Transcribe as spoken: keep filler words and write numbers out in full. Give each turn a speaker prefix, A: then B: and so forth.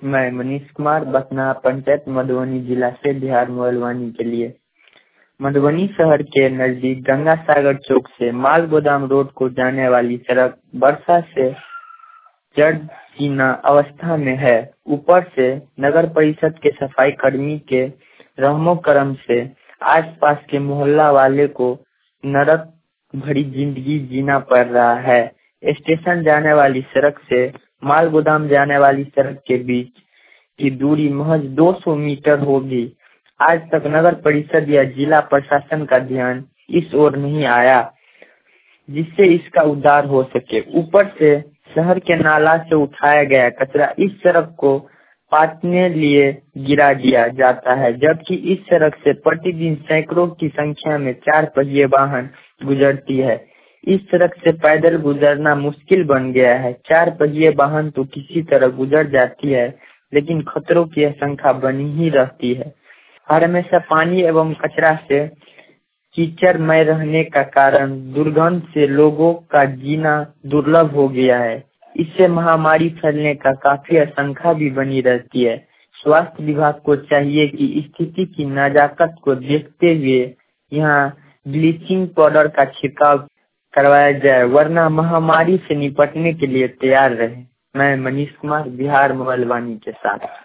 A: मैं मनीष कुमार बसना पंचायत मधुबनी जिला से बिहार मोबाइल के लिए। मधुबनी शहर के नजदीक गंगा सागर चौक से माल गोदाम रोड को जाने वाली सड़क वर्षा से जड़ जीर्ण अवस्था में है। ऊपर से नगर परिषद के सफाई कर्मी के रहमो करम से आसपास के मोहल्ला वाले को नरक भरी जिंदगी जीना पड़ रहा है। स्टेशन जाने वाली सड़क से माल गोदाम जाने वाली सड़क के बीच की दूरी महज दो सौ मीटर होगी। आज तक नगर परिषद या जिला प्रशासन का ध्यान इस ओर नहीं आया जिससे इसका उद्धार हो सके। ऊपर से शहर के नाला से उठाया गया कचरा इस सड़क को पाटने लिए गिरा दिया जाता है, जबकि इस सड़क से प्रतिदिन सैकड़ों की संख्या में चार पहिए वाहन गुजरती है। इस सड़क से पैदल गुजरना मुश्किल बन गया है। चार पहिए वाहन तो किसी तरह गुजर जाती है, लेकिन खतरों की आशंका बनी ही रहती है। हर हमेशा पानी एवं कचरा से कीचड़मय रहने का कारण दुर्गंध से लोगों का जीना दुर्लभ हो गया है। इससे महामारी फैलने का काफी आशंका भी बनी रहती है। स्वास्थ्य विभाग को चाहिए कि स्थिति की नजाकत को देखते हुए यहाँ ब्लीचिंग पाउडर का छिड़काव करवाया जाए, वरना महामारी से निपटने के लिए तैयार रहे। मैं मनीष कुमार बिहार मोबाइल के साथ।